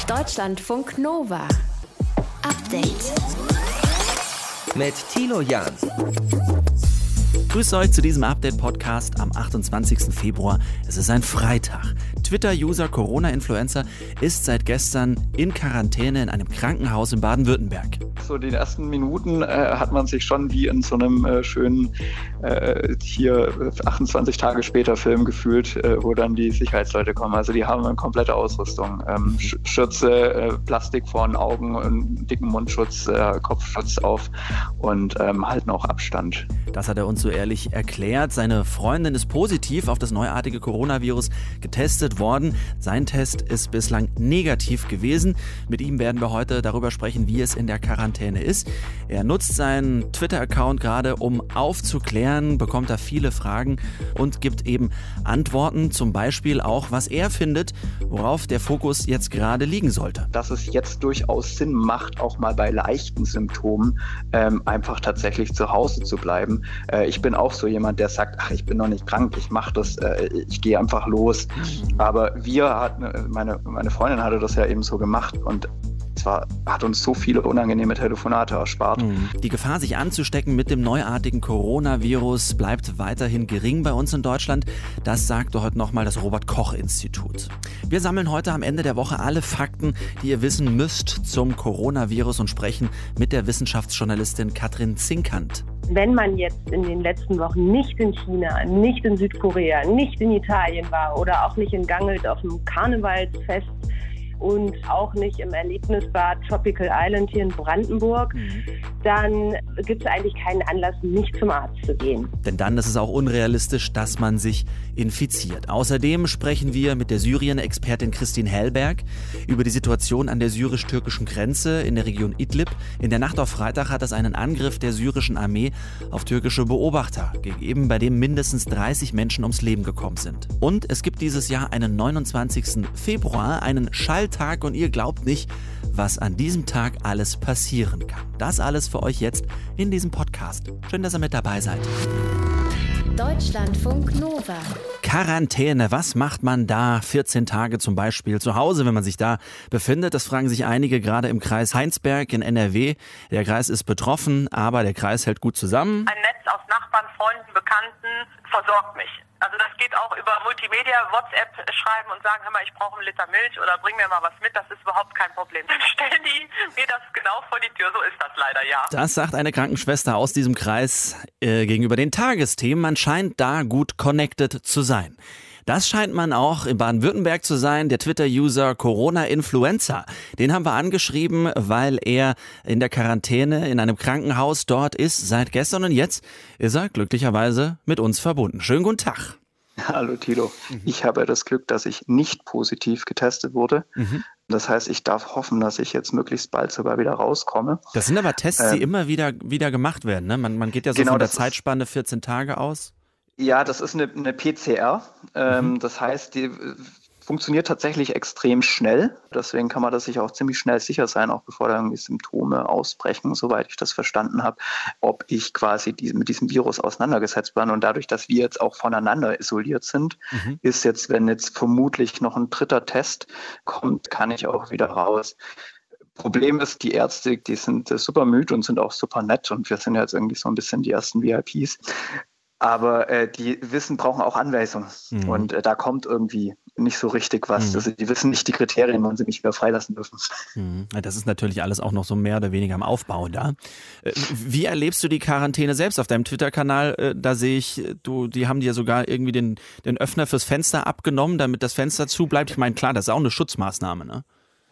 Deutschlandfunk Nova. Update. Mit Thilo Jahn. Grüßt euch zu diesem Update-Podcast am 28. Februar. Es ist ein Freitag. Twitter-User Corona-Influencer ist seit gestern in Quarantäne in einem Krankenhaus in Baden-Württemberg. So die ersten Minuten hat man sich schon wie in so einem schönen 28 Tage später Film gefühlt, wo dann die Sicherheitsleute kommen. Also die haben eine komplette Ausrüstung. Schürze, Plastik vor den Augen, einen dicken Mundschutz, Kopfschutz auf und halten auch Abstand. Das hat er uns so ehrlich erklärt. Seine Freundin ist positiv auf das neuartige Coronavirus getestet worden. Sein Test ist bislang negativ gewesen. Mit ihm werden wir heute darüber sprechen, wie es in der Quarantäne ist. Er nutzt seinen Twitter-Account gerade, um aufzuklären, bekommt da viele Fragen und gibt eben Antworten, zum Beispiel auch, was er findet, worauf der Fokus jetzt gerade liegen sollte. Dass es jetzt durchaus Sinn macht, auch mal bei leichten Symptomen einfach tatsächlich zu Hause zu bleiben. Ich bin auch so jemand, der sagt, ach, ich bin noch nicht krank, ich mache das, ich gehe einfach los. Aber meine Freundin hatte das ja eben so gemacht und zwar hat uns so viele unangenehme Telefonate erspart. Die Gefahr, sich anzustecken mit dem neuartigen Coronavirus, bleibt weiterhin gering bei uns in Deutschland. Das sagte heute nochmal das Robert-Koch-Institut. Wir sammeln heute am Ende der Woche alle Fakten, die ihr wissen müsst zum Coronavirus und sprechen mit der Wissenschaftsjournalistin Katrin Zinkant. Wenn man jetzt in den letzten Wochen nicht in China, nicht in Südkorea, nicht in Italien war oder auch nicht in Gangelt auf dem Karnevalsfest und auch nicht im Erlebnisbad Tropical Island hier in Brandenburg, dann gibt es eigentlich keinen Anlass, nicht zum Arzt zu gehen. Denn dann ist es auch unrealistisch, dass man sich infiziert. Außerdem sprechen wir mit der Syrien-Expertin Christine Hellberg über die Situation an der syrisch-türkischen Grenze in der Region Idlib. In der Nacht auf Freitag hat es einen Angriff der syrischen Armee auf türkische Beobachter gegeben, bei dem mindestens 30 Menschen ums Leben gekommen sind. Und es gibt dieses Jahr einen 29. Februar, einen Schalltag, und ihr glaubt nicht, was an diesem Tag alles passieren kann. Das alles für euch jetzt in diesem Podcast. Schön, dass ihr mit dabei seid. Deutschlandfunk Nova. Quarantäne, was macht man da 14 Tage zum Beispiel zu Hause, wenn man sich da befindet? Das fragen sich einige, gerade im Kreis Heinsberg in NRW. Der Kreis ist betroffen, aber der Kreis hält gut zusammen. Ein Netz aus Nachbarn, Freunden, Bekannten versorgt mich. Also das geht auch über Multimedia, WhatsApp schreiben und sagen, hör mal, ich brauche einen Liter Milch oder bring mir mal was mit, das ist überhaupt kein Problem. Dann stellen die mir das genau vor die Tür, so ist das leider, ja. Das sagt eine Krankenschwester aus diesem Kreis gegenüber den Tagesthemen. Man scheint da gut connected zu sein. Das scheint man auch in Baden-Württemberg zu sein, der Twitter-User Corona-Influencer. Den haben wir angeschrieben, weil er in der Quarantäne in einem Krankenhaus dort ist seit gestern und jetzt ist er glücklicherweise mit uns verbunden. Schönen guten Tag. Hallo Thilo. Ich habe das Glück, dass ich nicht positiv getestet wurde. Das heißt, ich darf hoffen, dass ich jetzt möglichst bald sogar wieder rauskomme. Das sind aber Tests, die immer wieder gemacht werden, ne? Man geht ja so genau, von der Zeitspanne 14 Tage aus. Ja, das ist eine PCR. Das heißt, die funktioniert tatsächlich extrem schnell. Deswegen kann man das sich auch ziemlich schnell sicher sein, auch bevor da irgendwie Symptome ausbrechen, soweit ich das verstanden habe, ob ich quasi mit diesem Virus auseinandergesetzt bin. Und dadurch, dass wir jetzt auch voneinander isoliert sind, ist jetzt, wenn jetzt vermutlich noch ein dritter Test kommt, kann ich auch wieder raus. Problem ist, die Ärzte, die sind super müde und sind auch super nett und wir sind jetzt irgendwie so ein bisschen die ersten VIPs. Aber die brauchen auch Anweisungen und da kommt irgendwie nicht so richtig was. Also die wissen nicht die Kriterien, wann sie mich wieder freilassen dürfen. Das ist natürlich alles auch noch so mehr oder weniger am Aufbau da. Wie erlebst du die Quarantäne selbst auf deinem Twitter-Kanal? Da sehe ich, die haben dir sogar irgendwie den Öffner fürs Fenster abgenommen, damit das Fenster zu bleibt. Ich meine, klar, das ist auch eine Schutzmaßnahme, ne?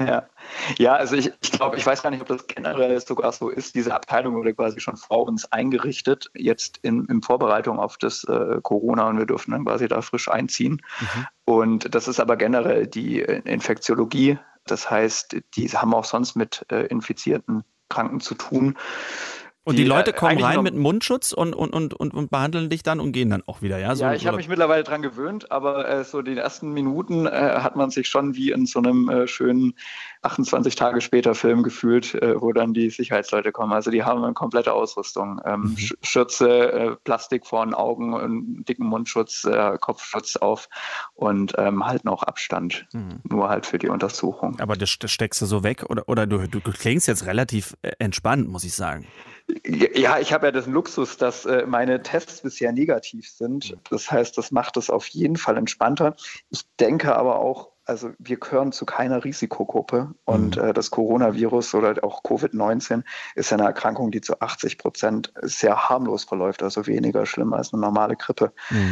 Ja, also ich glaube, ich weiß gar nicht, ob das generell sogar so ist. Diese Abteilung wurde quasi schon vor uns eingerichtet, jetzt in Vorbereitung auf das Corona und wir dürfen dann quasi da frisch einziehen. Und das ist aber generell die Infektiologie. Das heißt, die haben auch sonst mit infizierten Kranken zu tun. Und die Leute kommen rein mit Mundschutz und behandeln dich dann und gehen dann auch wieder, ja? Ja, ich habe mich mittlerweile dran gewöhnt, aber so die ersten Minuten hat man sich schon wie in so einem schönen 28 Tage später Film gefühlt, wo dann die Sicherheitsleute kommen. Also die haben eine komplette Ausrüstung. Schürze, Plastik vor den Augen, einen dicken Mundschutz, Kopfschutz auf und halten auch Abstand. Nur halt für die Untersuchung. Aber das steckst du so weg oder du klingst jetzt relativ entspannt, muss ich sagen. Ja, ich habe ja den Luxus, dass meine Tests bisher negativ sind. Das heißt, das macht es auf jeden Fall entspannter. Ich denke aber auch, also wir gehören zu keiner Risikogruppe und das Coronavirus oder auch Covid-19 ist ja eine Erkrankung, die zu 80% sehr harmlos verläuft, also weniger schlimm als eine normale Grippe.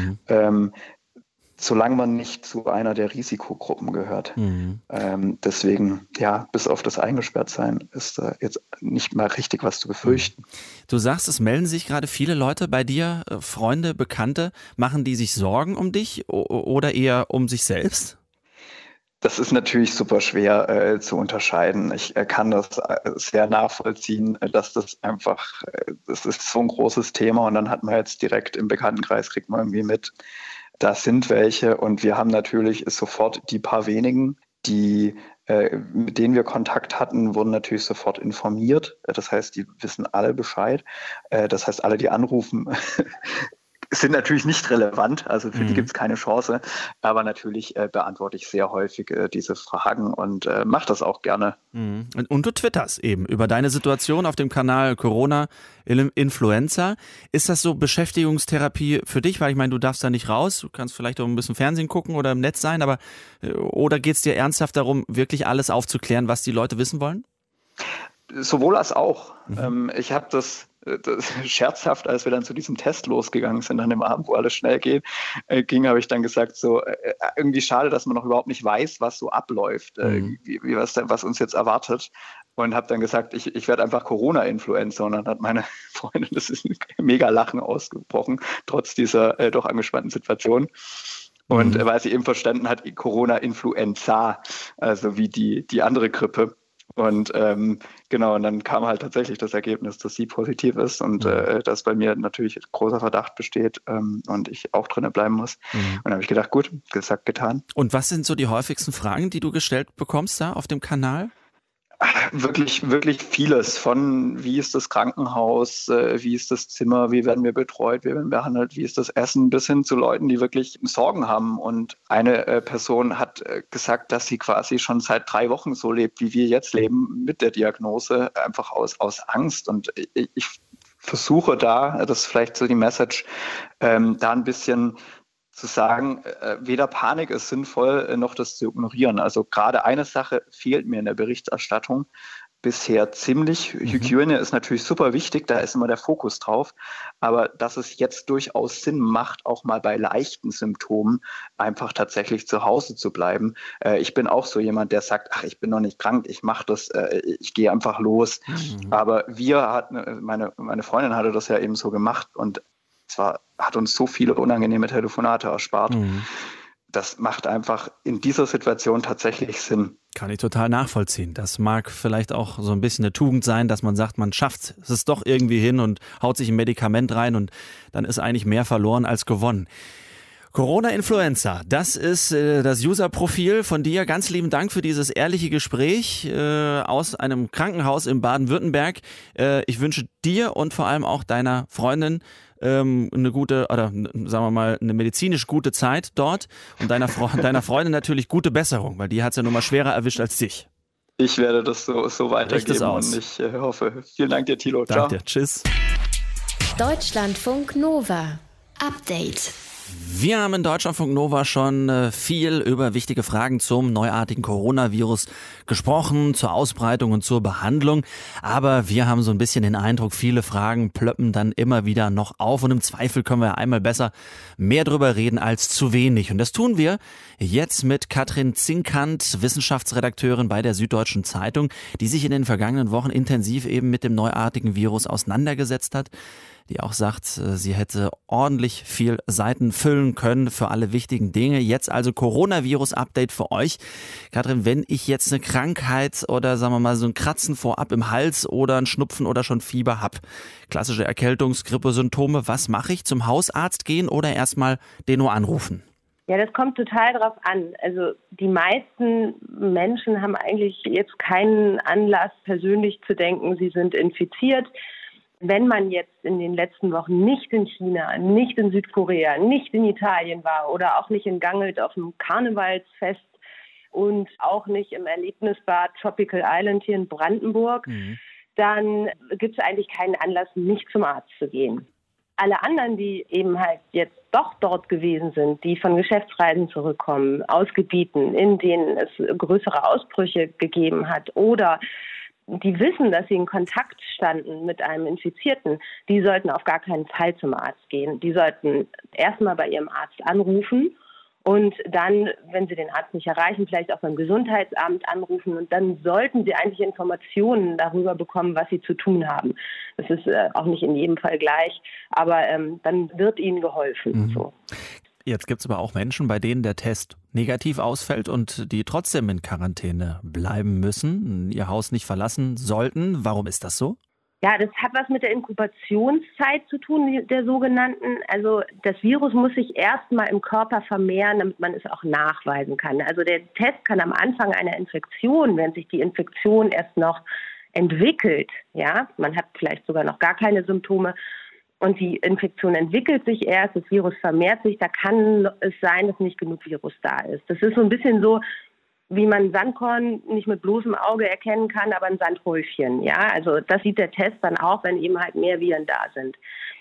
Solange man nicht zu einer der Risikogruppen gehört. Deswegen, ja, bis auf das Eingesperrtsein ist jetzt nicht mal richtig was zu befürchten. Du sagst, es melden sich gerade viele Leute bei dir, Freunde, Bekannte. Machen die sich Sorgen um dich oder eher um sich selbst? Das ist natürlich super schwer zu unterscheiden. Ich kann das sehr nachvollziehen, dass das einfach, das ist so ein großes Thema und dann hat man jetzt direkt im Bekanntenkreis, kriegt man irgendwie mit, da sind welche und wir haben natürlich sofort die paar wenigen, die mit denen wir Kontakt hatten, wurden natürlich sofort informiert. Das heißt, die wissen alle Bescheid. Das heißt, alle, die anrufen, sind natürlich nicht relevant, also für die gibt es keine Chance, aber natürlich beantworte ich sehr häufig diese Fragen und mache das auch gerne. Und du twitterst eben über deine Situation auf dem Kanal Corona Influenza. Ist das so Beschäftigungstherapie für dich? Weil ich meine, du darfst da nicht raus, du kannst vielleicht auch ein bisschen Fernsehen gucken oder im Netz sein, aber oder geht es dir ernsthaft darum, wirklich alles aufzuklären, was die Leute wissen wollen? Sowohl als auch. Ich habe das scherzhaft, als wir dann zu diesem Test losgegangen sind, an dem Abend, wo alles schnell ging, habe ich dann gesagt, so irgendwie schade, dass man noch überhaupt nicht weiß, was so abläuft, was uns jetzt erwartet. Und habe dann gesagt, ich werde einfach Corona-Influencer. Und dann hat meine Freundin, das ist ein mega Lachen ausgebrochen, trotz dieser doch angespannten Situation. Und weil sie eben verstanden hat, Corona-Influenza, also wie die andere Grippe. Und genau, und dann kam halt tatsächlich das Ergebnis, dass sie positiv ist und dass bei mir natürlich großer Verdacht besteht und ich auch drinnen bleiben muss. Und dann habe ich gedacht, gut, gesagt, getan. Und was sind so die häufigsten Fragen, die du gestellt bekommst da auf dem Kanal? Wirklich, wirklich vieles von wie ist das Krankenhaus, wie ist das Zimmer, wie werden wir betreut, wie werden wir behandelt, wie ist das Essen, bis hin zu Leuten, die wirklich Sorgen haben. Und eine Person hat gesagt, dass sie quasi schon seit 3 Wochen so lebt, wie wir jetzt leben, mit der Diagnose, einfach aus Angst. Und ich versuche da, das ist vielleicht so die Message, da ein bisschen zu sagen, weder Panik ist sinnvoll, noch das zu ignorieren. Also gerade eine Sache fehlt mir in der Berichterstattung bisher ziemlich. Hygiene ist natürlich super wichtig, da ist immer der Fokus drauf. Aber dass es jetzt durchaus Sinn macht, auch mal bei leichten Symptomen einfach tatsächlich zu Hause zu bleiben. Ich bin auch so jemand, der sagt, ach, ich bin noch nicht krank, ich mache das, ich gehe einfach los. Aber meine Freundin hatte das ja eben so gemacht und zwar hat uns so viele unangenehme Telefonate erspart. Das macht einfach in dieser Situation tatsächlich Sinn. Kann ich total nachvollziehen. Das mag vielleicht auch so ein bisschen eine Tugend sein, dass man sagt, man schafft es doch irgendwie hin und haut sich ein Medikament rein und dann ist eigentlich mehr verloren als gewonnen. Corona-Influenza, das ist das User-Profil von dir. Ganz lieben Dank für dieses ehrliche Gespräch aus einem Krankenhaus in Baden-Württemberg. Ich wünsche dir und vor allem auch deiner Freundin eine gute, oder sagen wir mal, eine medizinisch gute Zeit dort und deiner Freundin natürlich gute Besserung, weil die hat es ja nun mal schwerer erwischt als dich. Ich werde das so weitergeben aus. Und ich hoffe. Vielen Dank dir, Thilo. Ciao. Danke dir. Tschüss. Deutschlandfunk Nova. Update. Wir haben in Deutschlandfunk Nova schon viel über wichtige Fragen zum neuartigen Coronavirus gesprochen, zur Ausbreitung und zur Behandlung. Aber wir haben so ein bisschen den Eindruck, viele Fragen plöppen dann immer wieder noch auf. Und im Zweifel können wir einmal besser mehr drüber reden als zu wenig. Und das tun wir jetzt mit Katrin Zinkant, Wissenschaftsredakteurin bei der Süddeutschen Zeitung, die sich in den vergangenen Wochen intensiv eben mit dem neuartigen Virus auseinandergesetzt hat. die auch sagt, sie hätte ordentlich viel Seiten füllen können für alle wichtigen Dinge. Jetzt also Coronavirus-Update für euch. Katrin, wenn ich jetzt eine Krankheit oder sagen wir mal so ein Kratzen vorab im Hals oder ein Schnupfen oder schon Fieber habe, klassische Erkältungs-Grippesymptome, was mache ich? Zum Hausarzt gehen oder erstmal den nur anrufen? Ja, das kommt total drauf an. Also die meisten Menschen haben eigentlich jetzt keinen Anlass, persönlich zu denken, sie sind infiziert. Wenn man jetzt in den letzten Wochen nicht in China, nicht in Südkorea, nicht in Italien war oder auch nicht in Gangelt auf dem Karnevalsfest und auch nicht im Erlebnisbad Tropical Island hier in Brandenburg, dann gibt es eigentlich keinen Anlass, nicht zum Arzt zu gehen. Alle anderen, die eben halt jetzt doch dort gewesen sind, die von Geschäftsreisen zurückkommen, aus Gebieten, in denen es größere Ausbrüche gegeben hat oder die wissen, dass sie in Kontakt standen mit einem Infizierten, die sollten auf gar keinen Fall zum Arzt gehen. Die sollten erstmal bei ihrem Arzt anrufen und dann, wenn sie den Arzt nicht erreichen, vielleicht auch beim Gesundheitsamt anrufen und dann sollten sie eigentlich Informationen darüber bekommen, was sie zu tun haben. Das ist auch nicht in jedem Fall gleich, aber dann wird ihnen geholfen. So. Jetzt gibt es aber auch Menschen, bei denen der Test negativ ausfällt und die trotzdem in Quarantäne bleiben müssen, ihr Haus nicht verlassen sollten. Warum ist das so? Ja, das hat was mit der Inkubationszeit zu tun, der sogenannten. Also das Virus muss sich erstmal im Körper vermehren, damit man es auch nachweisen kann. Also der Test kann am Anfang einer Infektion, wenn sich die Infektion erst noch entwickelt, ja, man hat vielleicht sogar noch gar keine Symptome und die Infektion entwickelt sich erst, das Virus vermehrt sich, da kann es sein, dass nicht genug Virus da ist. Das ist so ein bisschen so, wie man Sandkorn nicht mit bloßem Auge erkennen kann, aber ein Sandhäufchen. Ja, also das sieht der Test dann auch, wenn eben halt mehr Viren da sind.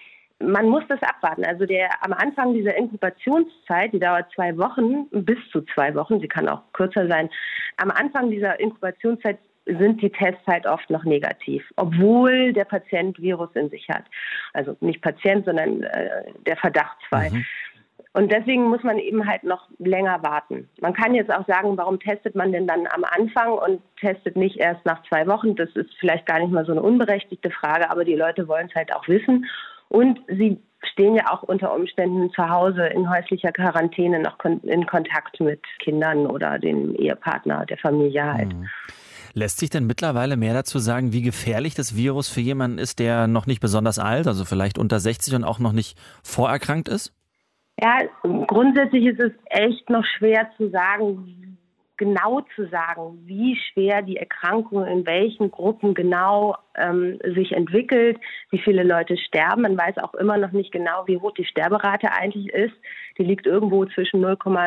Man muss das abwarten. Also am Anfang dieser Inkubationszeit, die dauert 2 Wochen, bis zu 2 Wochen, sie kann auch kürzer sein. Am Anfang dieser Inkubationszeit sind die Tests halt oft noch negativ, obwohl der Patient Virus in sich hat. Also nicht Patient, sondern der Verdachtsfall. Und deswegen muss man eben halt noch länger warten. Man kann jetzt auch sagen, warum testet man denn dann am Anfang und testet nicht erst nach 2 Wochen? Das ist vielleicht gar nicht mal so eine unberechtigte Frage, aber die Leute wollen es halt auch wissen. Und sie stehen ja auch unter Umständen zu Hause in häuslicher Quarantäne noch in Kontakt mit Kindern oder dem Ehepartner, der Familie halt. Lässt sich denn mittlerweile mehr dazu sagen, wie gefährlich das Virus für jemanden ist, der noch nicht besonders alt, also vielleicht unter 60 und auch noch nicht vorerkrankt ist? Ja, grundsätzlich ist es echt noch schwer zu sagen, genau zu sagen, wie schwer die Erkrankung in welchen Gruppen genau sich entwickelt, wie viele Leute sterben. Man weiß auch immer noch nicht genau, wie hoch die Sterberate eigentlich ist. Die liegt irgendwo zwischen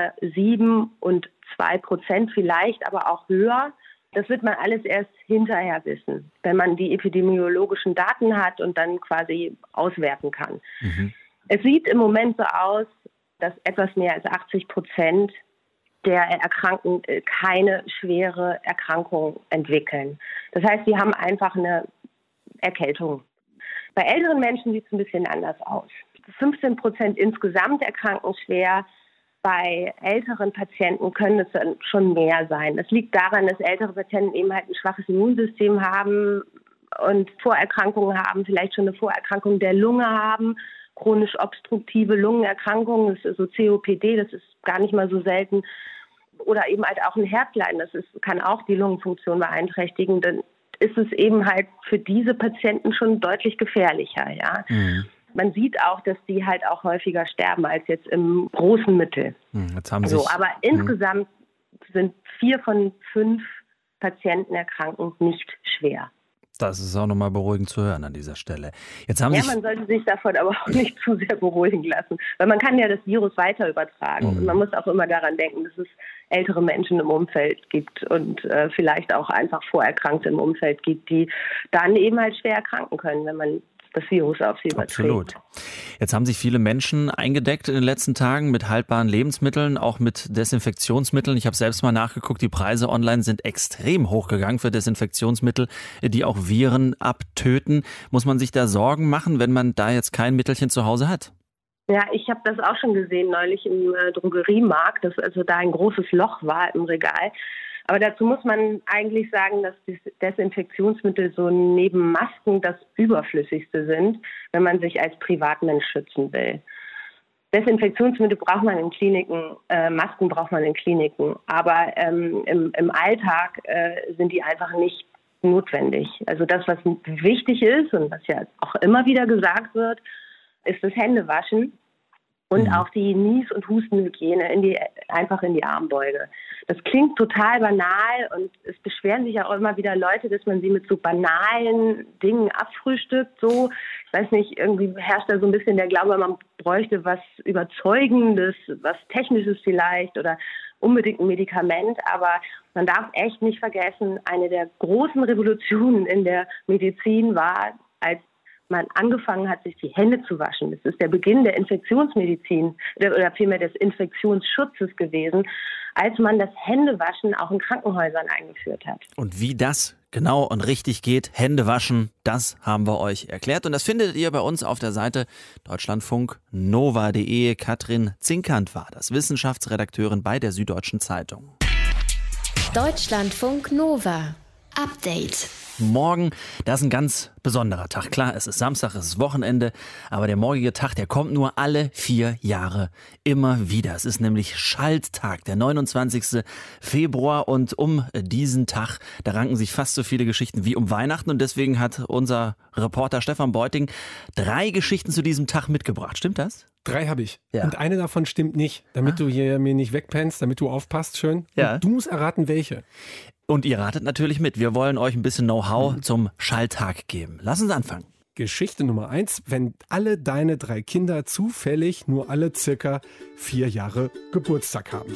0,7 und 2% vielleicht, aber auch höher. Das wird man alles erst hinterher wissen, wenn man die epidemiologischen Daten hat und dann quasi auswerten kann. Es sieht im Moment so aus, dass etwas mehr als 80% der Erkrankten keine schwere Erkrankung entwickeln. Das heißt, sie haben einfach eine Erkältung. Bei älteren Menschen sieht es ein bisschen anders aus. 15% insgesamt erkranken schwer. Bei älteren Patienten können es dann schon mehr sein. Das liegt daran, dass ältere Patienten eben halt ein schwaches Immunsystem haben und Vorerkrankungen haben, vielleicht schon eine Vorerkrankung der Lunge haben, chronisch obstruktive Lungenerkrankungen, das ist so COPD, das ist gar nicht mal so selten. Oder eben halt auch ein Herzleiden, kann auch die Lungenfunktion beeinträchtigen. Dann ist es eben halt für diese Patienten schon deutlich gefährlicher, ja. Man sieht auch, dass die halt auch häufiger sterben als jetzt im großen Mittel. Jetzt haben aber insgesamt sind 4 von 5 Patienten erkranken nicht schwer. Das ist auch nochmal beruhigend zu hören an dieser Stelle. Man sollte sich davon aber auch nicht zu sehr beruhigen lassen, weil man kann ja das Virus weiter übertragen. Und man muss auch immer daran denken, dass es ältere Menschen im Umfeld gibt und vielleicht auch einfach Vorerkrankte im Umfeld gibt, die dann eben halt schwer erkranken können, wenn man das Virus auf sie überträgt. Absolut. Jetzt haben sich viele Menschen eingedeckt in den letzten Tagen mit haltbaren Lebensmitteln, auch mit Desinfektionsmitteln. Ich habe selbst mal nachgeguckt, die Preise online sind extrem hochgegangen für Desinfektionsmittel, die auch Viren abtöten. Muss man sich da Sorgen machen, wenn man da jetzt kein Mittelchen zu Hause hat? Ja, ich habe das auch schon gesehen neulich im Drogeriemarkt, dass also da ein großes Loch war im Regal. Aber dazu muss man eigentlich sagen, dass die Desinfektionsmittel so neben Masken das Überflüssigste sind, wenn man sich als Privatmensch schützen will. Desinfektionsmittel braucht man in Kliniken, Masken braucht man in Kliniken, aber im Alltag sind die einfach nicht notwendig. Also das, was wichtig ist und was ja auch immer wieder gesagt wird, ist das Händewaschen und auch die Nies- und Hustenhygiene einfach in die Armbeuge. Das klingt total banal und es beschweren sich auch immer wieder Leute, dass man sie mit so banalen Dingen abfrühstückt. So, ich weiß nicht, irgendwie herrscht da so ein bisschen der Glaube, man bräuchte was Überzeugendes, was Technisches vielleicht oder unbedingt ein Medikament. Aber man darf echt nicht vergessen, eine der großen Revolutionen in der Medizin war, als man angefangen hat, sich die Hände zu waschen. Das ist der Beginn der Infektionsmedizin oder vielmehr des Infektionsschutzes gewesen, als man das Händewaschen auch in Krankenhäusern eingeführt hat. Und wie das genau und richtig geht, Hände waschen, das haben wir euch erklärt. Und das findet ihr bei uns auf der Seite deutschlandfunknova.de. Katrin Zinkant war das, Wissenschaftsredakteurin bei der Süddeutschen Zeitung. Deutschlandfunk Nova. Update. Morgen, das ist ein ganz besonderer Tag. Klar, es ist Samstag, es ist Wochenende, aber der morgige Tag, der kommt nur alle 4 Jahre immer wieder. Es ist nämlich Schalttag, der 29. Februar und um diesen Tag, da ranken sich fast so viele Geschichten wie um Weihnachten und deswegen hat unser Reporter Stefan Beuting 3 Geschichten zu diesem Tag mitgebracht. Stimmt das? 3 habe ich. Ja. Und eine davon stimmt nicht, damit du hier mir nicht wegpennst, damit du aufpasst schön. Ja. Und du musst erraten, welche. Und ihr ratet natürlich mit. Wir wollen euch ein bisschen Know-how zum Schalttag geben. Lass uns anfangen. Geschichte Nummer 1, wenn alle deine 3 Kinder zufällig nur alle circa 4 Jahre Geburtstag haben.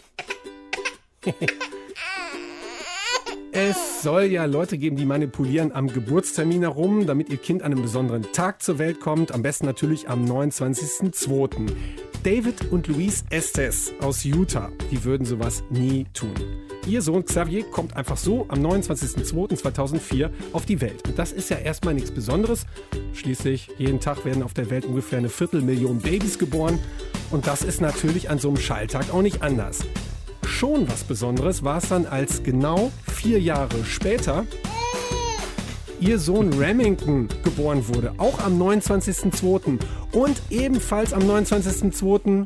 Es soll ja Leute geben, die manipulieren am Geburtstermin herum, damit ihr Kind an einem besonderen Tag zur Welt kommt. Am besten natürlich am 29.02. David und Louise Estes aus Utah, die würden sowas nie tun. Ihr Sohn Xavier kommt einfach so am 29.02.2004 auf die Welt. Und das ist ja erstmal nichts Besonderes. Schließlich, jeden Tag werden auf der Welt ungefähr 250.000 Babys geboren. Und das ist natürlich an so einem Schalttag auch nicht anders. Schon was Besonderes war es dann, als genau 4 Jahre später ihr Sohn Remington geboren wurde. Auch am 29.02. Und ebenfalls am 29.02.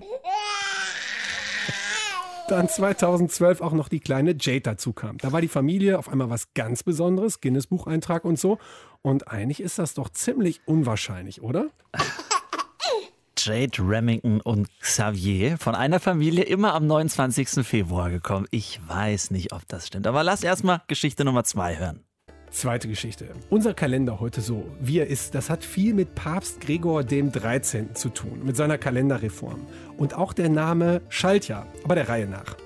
dann 2012 auch noch die kleine Jade dazu kam. Da war die Familie auf einmal was ganz Besonderes, Guinness-Bucheintrag und so. Und eigentlich ist das doch ziemlich unwahrscheinlich, oder? Jade, Remington und Xavier von einer Familie immer am 29. Februar gekommen. Ich weiß nicht, ob das stimmt. Aber lass erstmal Geschichte Nummer 2 hören. Zweite Geschichte. Unser Kalender heute so, wie er ist, das hat viel mit Papst Gregor dem 13. zu tun, mit seiner Kalenderreform. Und auch der Name Schaltjahr, aber der Reihe nach.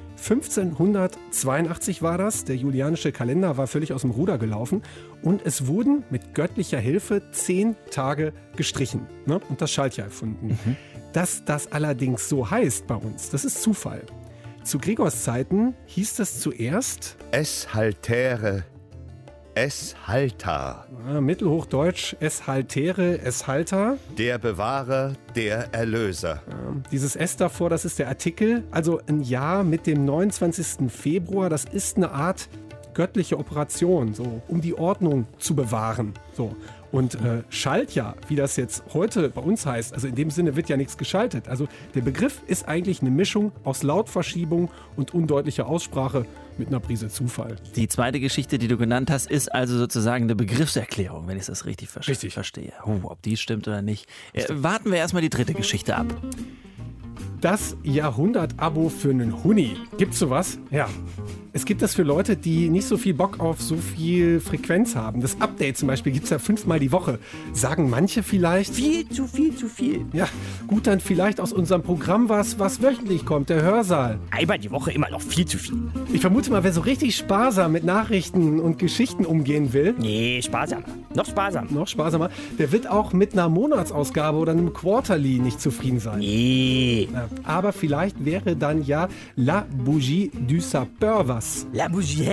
1582 war das, der julianische Kalender war völlig aus dem Ruder gelaufen und es wurden mit göttlicher Hilfe 10 Tage gestrichen, ne? Und das Schaltjahr erfunden. Dass das allerdings so heißt bei uns, das ist Zufall. Zu Gregors Zeiten hieß das zuerst Es haltere, es halta, Mittelhochdeutsch, es haltere, es halter. der Bewahrer, der Erlöser. Dieses S davor, das ist der Artikel. Also ein Jahr mit dem 29. Februar, das ist eine Art göttliche Operation, so um die Ordnung zu bewahren. So. Und Schaltjahr, wie das jetzt heute bei uns heißt, also in dem Sinne wird ja nichts geschaltet. Also der Begriff ist eigentlich eine Mischung aus Lautverschiebung und undeutlicher Aussprache mit einer Prise Zufall. Die zweite Geschichte, die du genannt hast, ist also sozusagen eine Begriffserklärung, wenn ich das richtig verstehe. Ob die stimmt oder nicht. Warten wir erstmal die dritte Geschichte ab. Das Jahrhundert-Abo für einen Huni. Gibt's sowas? Ja. Es gibt das für Leute, die nicht so viel Bock auf so viel Frequenz haben. Das Update zum Beispiel gibt's ja 5-mal die Woche. Sagen manche vielleicht? Viel zu viel. Ja, gut, dann vielleicht aus unserem Programm was wöchentlich kommt, der Hörsaal. Einmal die Woche immer noch viel zu viel. Ich vermute mal, wer so richtig sparsam mit Nachrichten und Geschichten umgehen will. Nee, sparsamer. Noch sparsamer. Der wird auch mit einer Monatsausgabe oder einem Quarterly nicht zufrieden sein. Nee. Ja, aber vielleicht wäre dann ja La Bougie du Sapeur was. La Bougie, hä?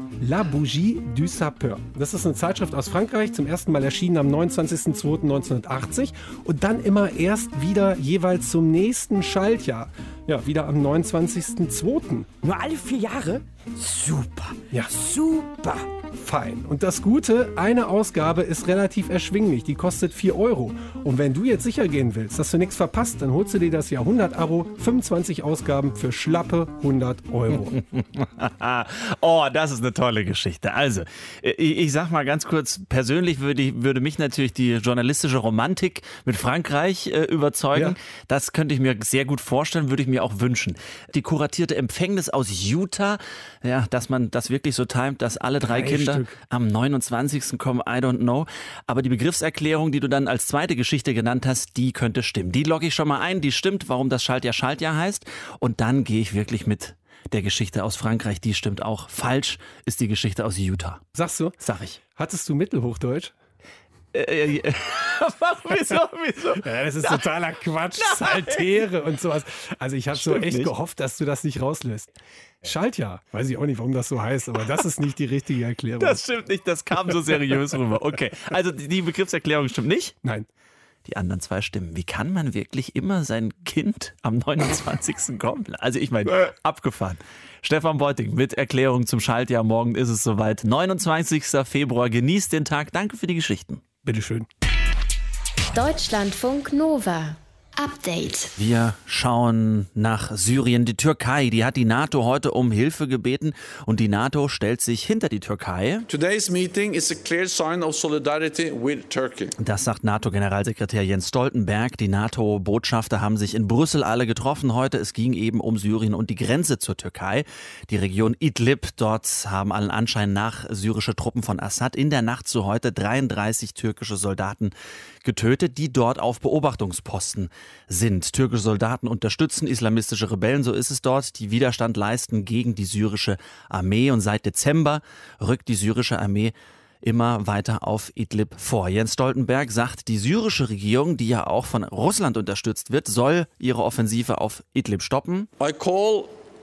La Bougie du Sapeur. Das ist eine Zeitschrift aus Frankreich, zum ersten Mal erschienen am 29.02.1980 und dann immer erst wieder jeweils zum nächsten Schaltjahr. Ja, wieder am 29.02. Nur alle 4 Jahre? Super. Ja. Super. Fein. Und das Gute, eine Ausgabe ist relativ erschwinglich. Die kostet 4 €. Und wenn du jetzt sicher gehen willst, dass du nichts verpasst, dann holst du dir das Jahrhundert-Abo. 25 Ausgaben für schlappe 100 €. Oh, das ist eine tolle Geschichte. Also, ich sag mal ganz kurz, persönlich würde mich natürlich die journalistische Romantik mit Frankreich überzeugen. Ja. Das könnte ich mir sehr gut vorstellen, würde ich mir auch wünschen. Die kuratierte Empfängnis aus Utah, ja, dass man das wirklich so timet, dass alle 3 Kinder am 29. kommen, I don't know. Aber die Begriffserklärung, die du dann als zweite Geschichte genannt hast, die könnte stimmen. Die logge ich schon mal ein, die stimmt, warum das Schaltjahr heißt. Und dann gehe ich wirklich mit der Geschichte aus Frankreich, die stimmt auch. Falsch ist die Geschichte aus Utah. Sagst du? Sag ich. Hattest du Mittelhochdeutsch? Wieso? Ja, das ist totaler Quatsch. Saltäre und sowas. Also ich habe so echt gehofft, dass du das nicht rauslöst. Schaltjahr. Weiß ich auch nicht, warum das so heißt, aber das ist nicht die richtige Erklärung. Das stimmt nicht, das kam so seriös rüber. Okay, also die Begriffserklärung stimmt nicht? Nein. Die anderen 2 stimmen. Wie kann man wirklich immer sein Kind am 29. kommen? Also ich meine, abgefahren. Stefan Beuting mit Erklärung zum Schaltjahr. Morgen ist es soweit. 29. Februar. Genießt den Tag. Danke für die Geschichten. Bitteschön. Deutschlandfunk Nova. Update. Wir schauen nach Syrien. Die Türkei, die hat die NATO heute um Hilfe gebeten und die NATO stellt sich hinter die Türkei. Today's meeting is a clear sign of solidarity with Turkey. Das sagt NATO-Generalsekretär Jens Stoltenberg. Die NATO-Botschafter haben sich in Brüssel alle getroffen heute. Es ging eben um Syrien und die Grenze zur Türkei. Die Region Idlib, dort haben allen Anschein nach syrische Truppen von Assad in der Nacht zu heute 33 türkische Soldaten getötet, die dort auf Beobachtungsposten sind. Türkische Soldaten unterstützen islamistische Rebellen, so ist es dort, die Widerstand leisten gegen die syrische Armee. Und seit Dezember rückt die syrische Armee immer weiter auf Idlib vor. Jens Stoltenberg sagt, die syrische Regierung, die ja auch von Russland unterstützt wird, soll ihre Offensive auf Idlib stoppen. I call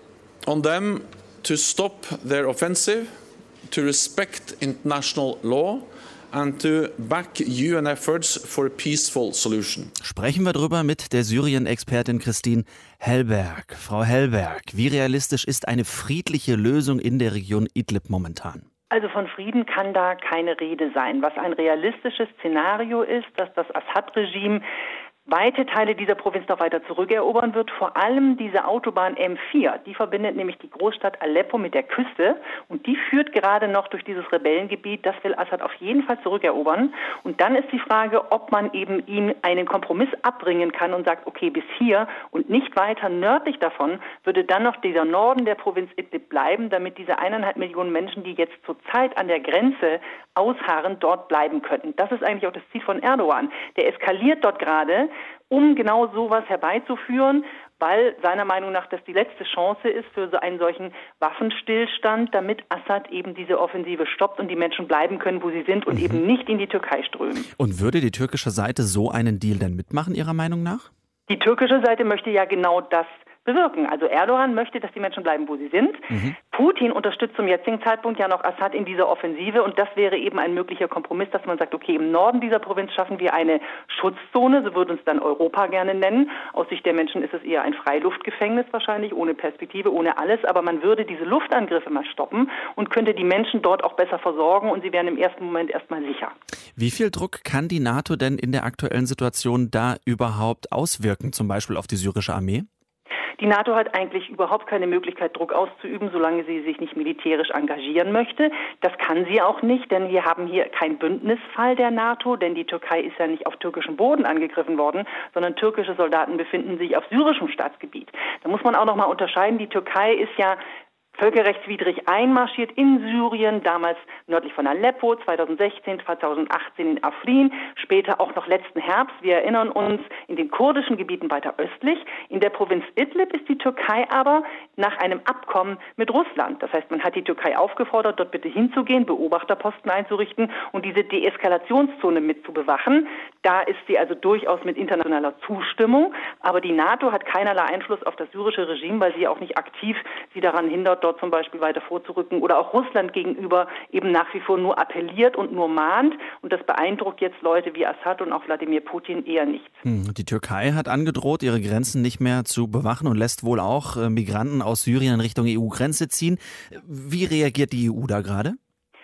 on them to stop their offensive, to respect international law and to back UN efforts for a peaceful solution. Sprechen wir drüber mit der Syrien-Expertin Christine Hellberg. Frau Hellberg, wie realistisch ist eine friedliche Lösung in der Region Idlib momentan? Also von Frieden kann da keine Rede sein. Was ein realistisches Szenario ist, dass das Assad-Regime weite Teile dieser Provinz noch weiter zurückerobern wird, vor allem diese Autobahn M4. Die verbindet nämlich die Großstadt Aleppo mit der Küste und die führt gerade noch durch dieses Rebellengebiet. Das will Assad auf jeden Fall zurückerobern. Und dann ist die Frage, ob man eben ihm einen Kompromiss abbringen kann und sagt, okay, bis hier und nicht weiter nördlich davon würde dann noch dieser Norden der Provinz Idlib bleiben, damit diese 1,5 Millionen Menschen, die jetzt zurzeit an der Grenze ausharren, dort bleiben könnten. Das ist eigentlich auch das Ziel von Erdogan. Der eskaliert dort gerade, um genau sowas herbeizuführen, weil seiner Meinung nach das die letzte Chance ist für so einen solchen Waffenstillstand, damit Assad eben diese Offensive stoppt und die Menschen bleiben können, wo sie sind und eben nicht in die Türkei strömen. Und würde die türkische Seite so einen Deal denn mitmachen, Ihrer Meinung nach? Die türkische Seite möchte ja genau das bewirken. Also Erdogan möchte, dass die Menschen bleiben, wo sie sind. Putin unterstützt zum jetzigen Zeitpunkt ja noch Assad in dieser Offensive und das wäre eben ein möglicher Kompromiss, dass man sagt, okay, im Norden dieser Provinz schaffen wir eine Schutzzone, so würde uns dann Europa gerne nennen. Aus Sicht der Menschen ist es eher ein Freiluftgefängnis wahrscheinlich, ohne Perspektive, ohne alles, aber man würde diese Luftangriffe mal stoppen und könnte die Menschen dort auch besser versorgen und sie wären im ersten Moment erstmal sicher. Wie viel Druck kann die NATO denn in der aktuellen Situation da überhaupt auswirken, zum Beispiel auf die syrische Armee? Die NATO hat eigentlich überhaupt keine Möglichkeit, Druck auszuüben, solange sie sich nicht militärisch engagieren möchte. Das kann sie auch nicht, denn wir haben hier keinen Bündnisfall der NATO, denn die Türkei ist ja nicht auf türkischem Boden angegriffen worden, sondern türkische Soldaten befinden sich auf syrischem Staatsgebiet. Da muss man auch noch mal unterscheiden, die Türkei ist ja völkerrechtswidrig einmarschiert in Syrien, damals nördlich von Aleppo, 2016, 2018 in Afrin, später auch noch letzten Herbst, wir erinnern uns, in den kurdischen Gebieten weiter östlich. In der Provinz Idlib ist die Türkei aber nach einem Abkommen mit Russland. Das heißt, man hat die Türkei aufgefordert, dort bitte hinzugehen, Beobachterposten einzurichten und diese Deeskalationszone mit zu bewachen. Da ist sie also durchaus mit internationaler Zustimmung, aber die NATO hat keinerlei Einfluss auf das syrische Regime, weil sie auch nicht aktiv sie daran hindert, dort zum Beispiel weiter vorzurücken oder auch Russland gegenüber eben nach wie vor nur appelliert und nur mahnt. Und das beeindruckt jetzt Leute wie Assad und auch Wladimir Putin eher nicht. Die Türkei hat angedroht, ihre Grenzen nicht mehr zu bewachen und lässt wohl auch Migranten aus Syrien in Richtung EU-Grenze ziehen. Wie reagiert die EU da gerade?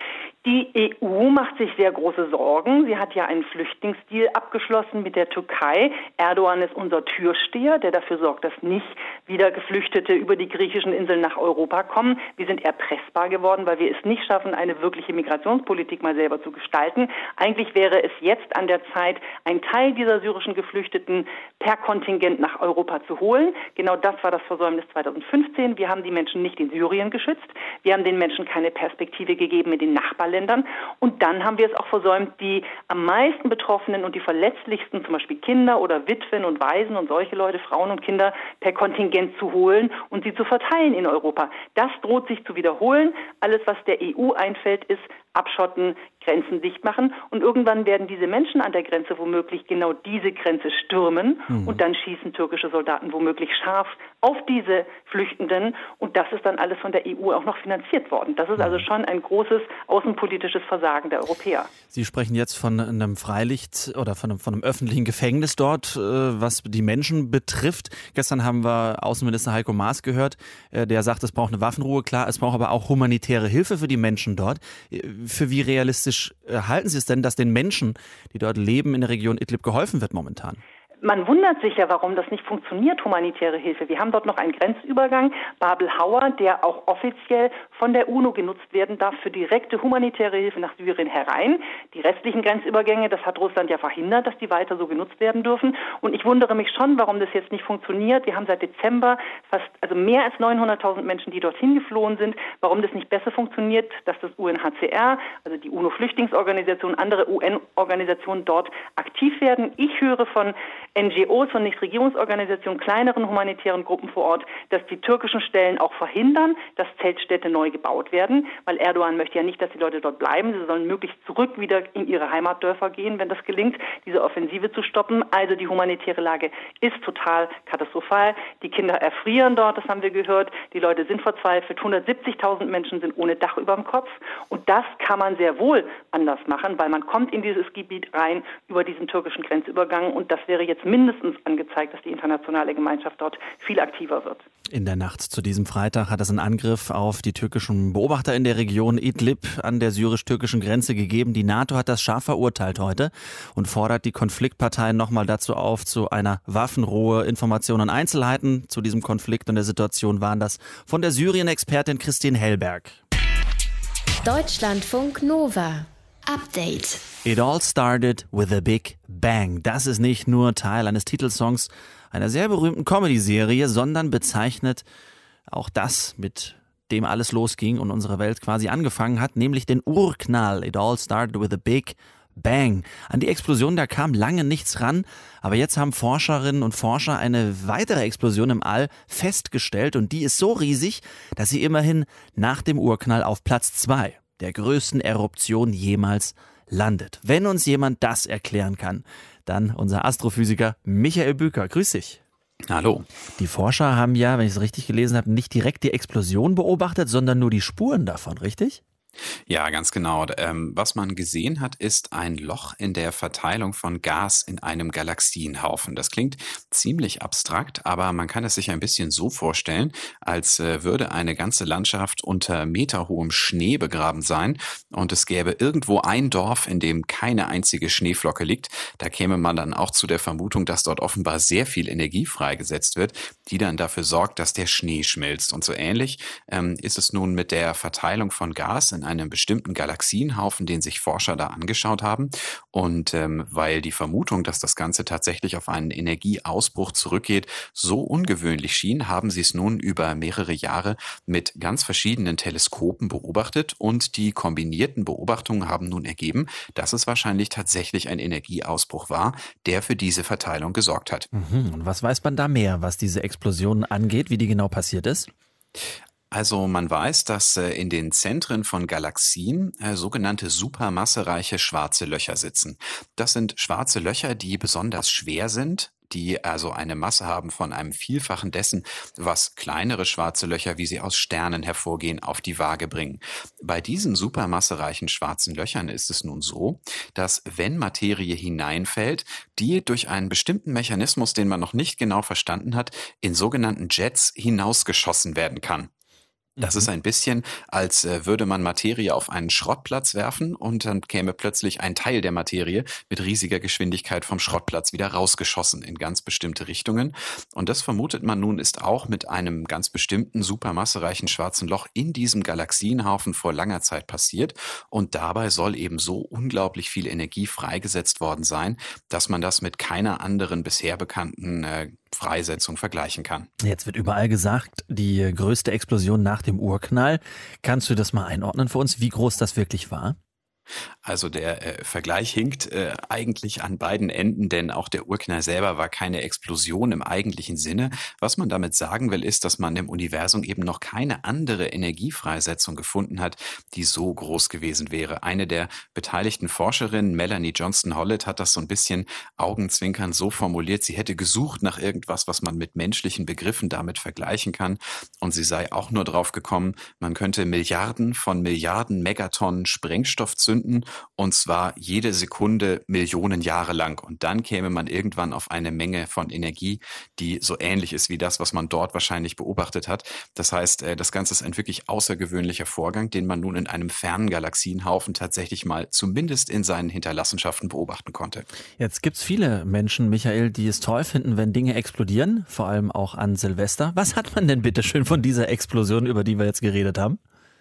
Die EU macht sich sehr große Sorgen. Sie hat ja einen Flüchtlingsdeal abgeschlossen mit der Türkei. Erdogan ist unser Türsteher, der dafür sorgt, dass nicht wieder Geflüchtete über die griechischen Inseln nach Europa kommen. Wir sind erpressbar geworden, weil wir es nicht schaffen, eine wirkliche Migrationspolitik mal selber zu gestalten. Eigentlich wäre es jetzt an der Zeit, einen Teil dieser syrischen Geflüchteten per Kontingent nach Europa zu holen. Genau das war das Versäumnis 2015. Wir haben die Menschen nicht in Syrien geschützt. Wir haben den Menschen keine Perspektive gegeben in den Nachbarländern. Und dann haben wir es auch versäumt, die am meisten Betroffenen und die verletzlichsten, zum Beispiel Kinder oder Witwen und Waisen und solche Leute, Frauen und Kinder, per Kontingent zu holen und sie zu verteilen in Europa. Das droht sich zu wiederholen. Alles, was der EU einfällt, ist abschotten, Grenzen dicht machen. Und irgendwann werden diese Menschen an der Grenze womöglich genau diese Grenze stürmen. Und dann schießen türkische Soldaten womöglich scharf auf diese Flüchtenden. Und das ist dann alles von der EU auch noch finanziert worden. Das ist also schon ein großes außenpolitisches Versagen der Europäer. Sie sprechen jetzt von einem Freilicht oder von einem öffentlichen Gefängnis dort, was die Menschen betrifft. Gestern haben wir Außenminister Heiko Maas gehört, der sagt, es braucht eine Waffenruhe. Klar, es braucht aber auch humanitäre Hilfe für die Menschen dort. Für wie realistisch halten Sie es denn, dass den Menschen, die dort leben, in der Region Idlib geholfen wird momentan? Man wundert sich ja, warum das nicht funktioniert, humanitäre Hilfe. Wir haben dort noch einen Grenzübergang, Babel-Hauer, der auch offiziell von der UNO genutzt werden darf für direkte humanitäre Hilfe nach Syrien herein. Die restlichen Grenzübergänge, das hat Russland ja verhindert, dass die weiter so genutzt werden dürfen. Und ich wundere mich schon, warum das jetzt nicht funktioniert. Wir haben seit Dezember mehr als 900.000 Menschen, die dorthin geflohen sind. Warum das nicht besser funktioniert, dass das UNHCR, also die UNO-Flüchtlingsorganisation, andere UN-Organisationen dort aktiv werden. Ich höre von NGOs, von Nichtregierungsorganisationen, kleineren humanitären Gruppen vor Ort, dass die türkischen Stellen auch verhindern, dass Zeltstädte neu gebaut werden, weil Erdogan möchte ja nicht, dass die Leute dort bleiben. Sie sollen möglichst zurück wieder in ihre Heimatdörfer gehen, wenn das gelingt, diese Offensive zu stoppen. Also die humanitäre Lage ist total katastrophal. Die Kinder erfrieren dort, das haben wir gehört. Die Leute sind verzweifelt. 170.000 Menschen sind ohne Dach über dem Kopf. Und das kann man sehr wohl anders machen, weil man kommt in dieses Gebiet rein über diesen türkischen Grenzübergang. Und das wäre jetzt mindestens angezeigt, dass die internationale Gemeinschaft dort viel aktiver wird. In der Nacht zu diesem Freitag hat es einen Angriff auf die türkischen Beobachter in der Region Idlib an der syrisch-türkischen Grenze gegeben. Die NATO hat das scharf verurteilt heute und fordert die Konfliktparteien nochmal dazu auf, zu einer Waffenruhe. Informationen und Einzelheiten zu diesem Konflikt und der Situation waren das von der Syrien-Expertin Christine Hellberg. Deutschlandfunk Nova. Update. It all started with a big bang. Das ist nicht nur Teil eines Titelsongs einer sehr berühmten Comedy-Serie, sondern bezeichnet auch das, mit dem alles losging und unsere Welt quasi angefangen hat, nämlich den Urknall. It all started with a big bang. An die Explosion, da kam lange nichts ran, aber jetzt haben Forscherinnen und Forscher eine weitere Explosion im All festgestellt und die ist so riesig, dass sie immerhin nach dem Urknall auf Platz 2 der größten Eruption jemals landet. Wenn uns jemand das erklären kann, dann unser Astrophysiker Michael Büker. Grüß dich. Hallo. Die Forscher haben ja, wenn ich es richtig gelesen habe, nicht direkt die Explosion beobachtet, sondern nur die Spuren davon, richtig? Ja, ganz genau. Was man gesehen hat, ist ein Loch in der Verteilung von Gas in einem Galaxienhaufen. Das klingt ziemlich abstrakt, aber man kann es sich ein bisschen so vorstellen, als würde eine ganze Landschaft unter meterhohem Schnee begraben sein und es gäbe irgendwo ein Dorf, in dem keine einzige Schneeflocke liegt. Da käme man dann auch zu der Vermutung, dass dort offenbar sehr viel Energie freigesetzt wird, die dann dafür sorgt, dass der Schnee schmilzt. Und so ähnlich ist es nun mit der Verteilung von Gas in einem bestimmten Galaxienhaufen, den sich Forscher da angeschaut haben. Und weil die Vermutung, dass das Ganze tatsächlich auf einen Energieausbruch zurückgeht, so ungewöhnlich schien, haben sie es nun über mehrere Jahre mit ganz verschiedenen Teleskopen beobachtet und die kombinierten Beobachtungen haben nun ergeben, dass es wahrscheinlich tatsächlich ein Energieausbruch war, der für diese Verteilung gesorgt hat. Und was weiß man da mehr, was diese Explosion angeht, wie die genau passiert ist? Also man weiß, dass in den Zentren von Galaxien sogenannte supermassereiche schwarze Löcher sitzen. Das sind schwarze Löcher, die besonders schwer sind, die also eine Masse haben von einem Vielfachen dessen, was kleinere schwarze Löcher, wie sie aus Sternen hervorgehen, auf die Waage bringen. Bei diesen supermassereichen schwarzen Löchern ist es nun so, dass wenn Materie hineinfällt, die durch einen bestimmten Mechanismus, den man noch nicht genau verstanden hat, in sogenannten Jets hinausgeschossen werden kann. Das ist ein bisschen, als würde man Materie auf einen Schrottplatz werfen und dann käme plötzlich ein Teil der Materie mit riesiger Geschwindigkeit vom Schrottplatz wieder rausgeschossen in ganz bestimmte Richtungen. Und das vermutet man nun ist auch mit einem ganz bestimmten supermassereichen schwarzen Loch in diesem Galaxienhaufen vor langer Zeit passiert. Und dabei soll eben so unglaublich viel Energie freigesetzt worden sein, dass man das mit keiner anderen bisher bekannten Freisetzung vergleichen kann. Jetzt wird überall gesagt, die größte Explosion nach dem Urknall. Kannst du das mal einordnen für uns, wie groß das wirklich war? Also der Vergleich hinkt eigentlich an beiden Enden, denn auch der Urknall selber war keine Explosion im eigentlichen Sinne. Was man damit sagen will, ist, dass man im Universum eben noch keine andere Energiefreisetzung gefunden hat, die so groß gewesen wäre. Eine der beteiligten Forscherinnen, Melanie Johnston-Hollett, hat das so ein bisschen augenzwinkernd so formuliert, sie hätte gesucht nach irgendwas, was man mit menschlichen Begriffen damit vergleichen kann. Und sie sei auch nur drauf gekommen, man könnte Milliarden von Milliarden Megatonnen Sprengstoff zünden, und zwar jede Sekunde Millionen Jahre lang. Und dann käme man irgendwann auf eine Menge von Energie, die so ähnlich ist wie das, was man dort wahrscheinlich beobachtet hat. Das heißt, das Ganze ist ein wirklich außergewöhnlicher Vorgang, den man nun in einem fernen Galaxienhaufen tatsächlich mal zumindest in seinen Hinterlassenschaften beobachten konnte. Jetzt gibt es viele Menschen, Michael, die es toll finden, wenn Dinge explodieren, vor allem auch an Silvester. Was hat man denn bitte schön von dieser Explosion, über die wir jetzt geredet haben?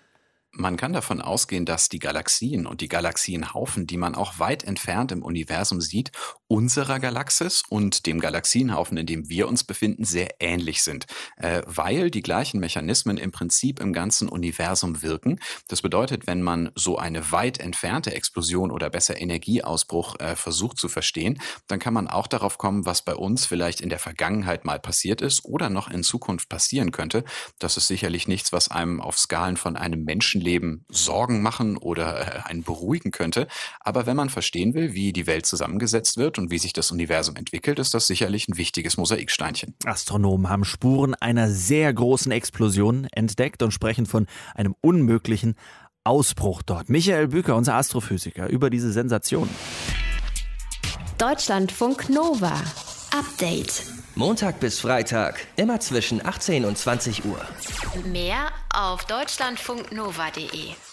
Man kann davon ausgehen, dass die Galaxien und die Galaxienhaufen, die man auch weit entfernt im Universum sieht, unserer Galaxis und dem Galaxienhaufen, in dem wir uns befinden, sehr ähnlich sind, weil die gleichen Mechanismen im Prinzip im ganzen Universum wirken. Das bedeutet, wenn man so eine weit entfernte Explosion oder besser Energieausbruch versucht zu verstehen, dann kann man auch darauf kommen, was bei uns vielleicht in der Vergangenheit mal passiert ist oder noch in Zukunft passieren könnte. Das ist sicherlich nichts, was einem auf Skalen von einem Menschenleben Sorgen machen oder einen beruhigen könnte. Aber wenn man verstehen will, wie die Welt zusammengesetzt wird und wie sich das Universum entwickelt, ist das sicherlich ein wichtiges Mosaiksteinchen. Astronomen haben Spuren einer sehr großen Explosion entdeckt und sprechen von einem unmöglichen Ausbruch dort. Michael Büker, unser Astrophysiker, über diese Sensation. Deutschlandfunk Nova. Update. Montag bis Freitag, immer zwischen 18 und 20 Uhr. Mehr auf deutschlandfunknova.de.